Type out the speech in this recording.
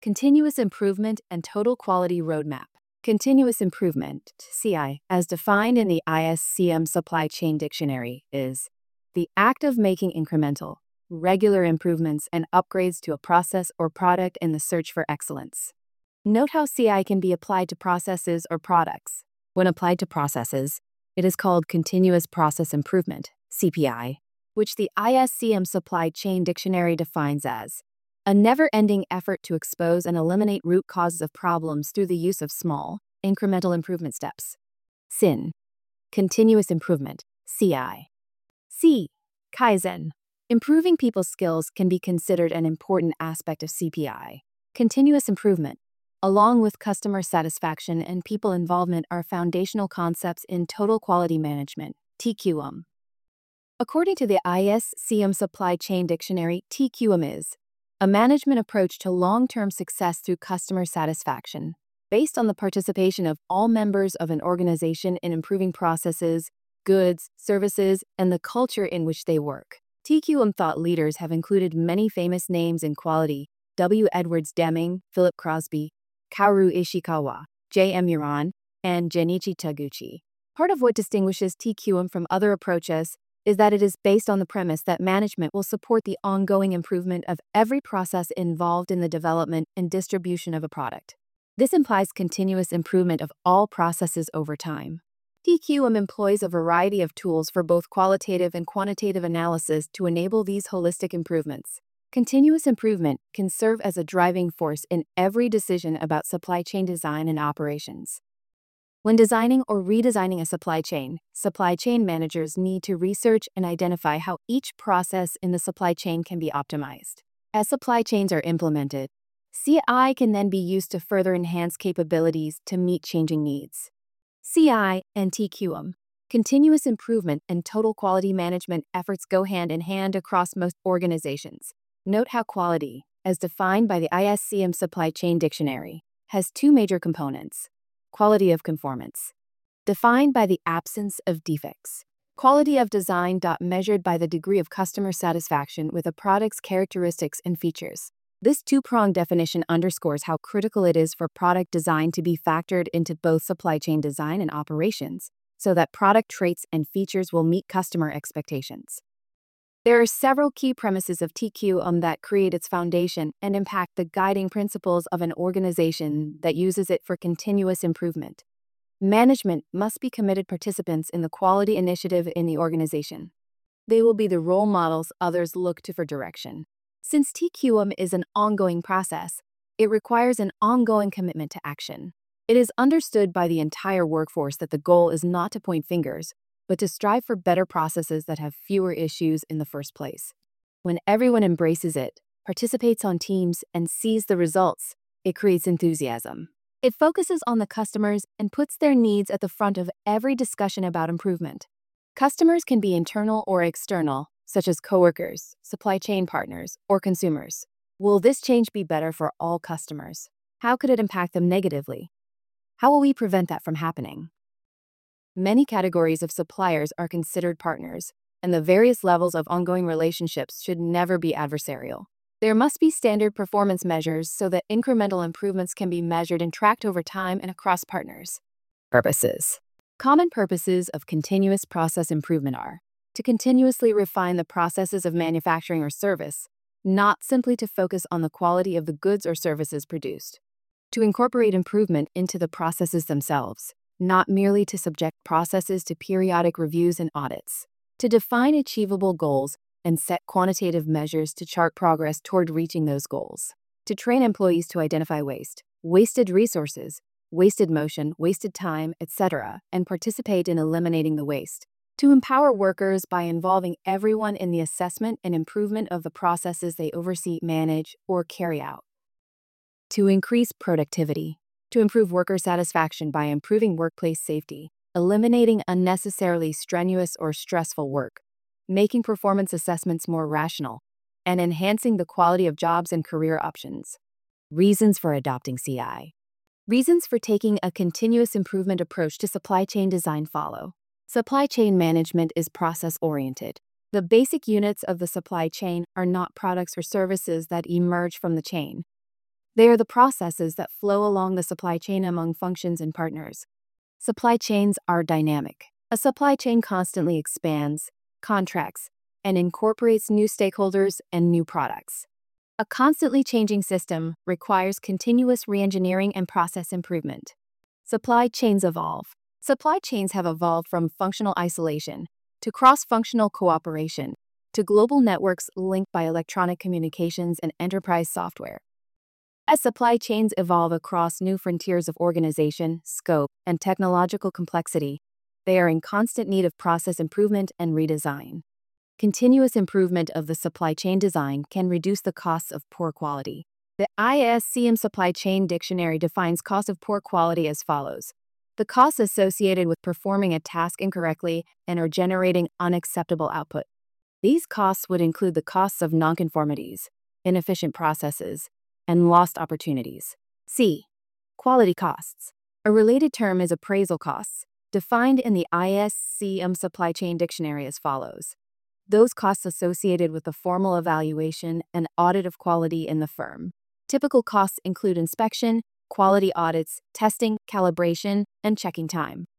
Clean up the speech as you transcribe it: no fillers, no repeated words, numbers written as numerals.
Continuous Improvement and Total Quality Roadmap. Continuous improvement, CI, as defined in the ISCM Supply Chain Dictionary, is the act of making incremental, regular improvements and upgrades to a process or product in the search for excellence. Note how CI can be applied to processes or products. When applied to processes, it is called Continuous Process Improvement, CPI, which the ISCM Supply Chain Dictionary defines as a never-ending effort to expose and eliminate root causes of problems through the use of small, incremental improvement steps. SIN, Continuous Improvement, CI. C, Kaizen. Improving people's skills can be considered an important aspect of CPI. Continuous improvement, along with customer satisfaction and people involvement, are foundational concepts in total quality management, TQM. According to the ISCM Supply Chain Dictionary, TQM is a management approach to long-term success through customer satisfaction, based on the participation of all members of an organization in improving processes, goods, services, and the culture in which they work. TQM thought leaders have included many famous names in quality: W. Edwards Deming, Philip Crosby, Kaoru Ishikawa, J. M. Uran, and Jenichi Taguchi. Part of what distinguishes TQM from other approaches is that it is based on the premise that management will support the ongoing improvement of every process involved in the development and distribution of a product. This implies continuous improvement of all processes over time. TQM employs a variety of tools for both qualitative and quantitative analysis to enable these holistic improvements. Continuous improvement can serve as a driving force in every decision about supply chain design and operations. When designing or redesigning a supply chain managers need to research and identify how each process in the supply chain can be optimized. As supply chains are implemented, CI can then be used to further enhance capabilities to meet changing needs. CI and TQM, continuous improvement and total quality management efforts go hand in hand across most organizations. Note how quality, as defined by the ISCM Supply Chain Dictionary, has two major components. Quality of conformance, defined by the absence of defects. Quality of design, measured by the degree of customer satisfaction with a product's characteristics and features. This two-pronged definition underscores how critical it is for product design to be factored into both supply chain design and operations, so that product traits and features will meet customer expectations. There are several key premises of TQM that create its foundation and impact the guiding principles of an organization that uses it for continuous improvement. Management must be committed participants in the quality initiative in the organization. They will be the role models others look to for direction. Since TQM is an ongoing process, it requires an ongoing commitment to action. It is understood by the entire workforce that the goal is not to point fingers, but to strive for better processes that have fewer issues in the first place. When everyone embraces it, participates on teams, and sees the results, it creates enthusiasm. It focuses on the customers and puts their needs at the front of every discussion about improvement. Customers can be internal or external, such as coworkers, supply chain partners, or consumers. Will this change be better for all customers? How could it impact them negatively? How will we prevent that from happening? Many categories of suppliers are considered partners, and the various levels of ongoing relationships should never be adversarial. There must be standard performance measures so that incremental improvements can be measured and tracked over time and across partners. Purposes. Common purposes of continuous process improvement are to continuously refine the processes of manufacturing or service, not simply to focus on the quality of the goods or services produced. To incorporate improvement into the processes themselves, not merely to subject processes to periodic reviews and audits. To define achievable goals and set quantitative measures to chart progress toward reaching those goals. To train employees to identify waste, wasted resources, wasted motion, wasted time, etc., and participate in eliminating the waste. To empower workers by involving everyone in the assessment and improvement of the processes they oversee, manage, or carry out. To increase productivity. To improve worker satisfaction by improving workplace safety, eliminating unnecessarily strenuous or stressful work, making performance assessments more rational, and enhancing the quality of jobs and career options. Reasons for adopting CI. Reasons for taking a continuous improvement approach to supply chain design follow. Supply chain management is process-oriented. The basic units of the supply chain are not products or services that emerge from the chain. They are the processes that flow along the supply chain among functions and partners. Supply chains are dynamic. A supply chain constantly expands, contracts, and incorporates new stakeholders and new products. A constantly changing system requires continuous reengineering and process improvement. Supply chains evolve. Supply chains have evolved from functional isolation to cross-functional cooperation to global networks linked by electronic communications and enterprise software. As supply chains evolve across new frontiers of organization, scope, and technological complexity, they are in constant need of process improvement and redesign. Continuous improvement of the supply chain design can reduce the costs of poor quality. The ISCM Supply Chain Dictionary defines cost of poor quality as follows: the costs associated with performing a task incorrectly and or generating unacceptable output. These costs would include the costs of nonconformities, inefficient processes, and lost opportunities. C. Quality costs. A related term is appraisal costs, defined in the ISCM Supply Chain Dictionary as follows: those costs associated with the formal evaluation and audit of quality in the firm. Typical costs include inspection, quality audits, testing, calibration, and checking time.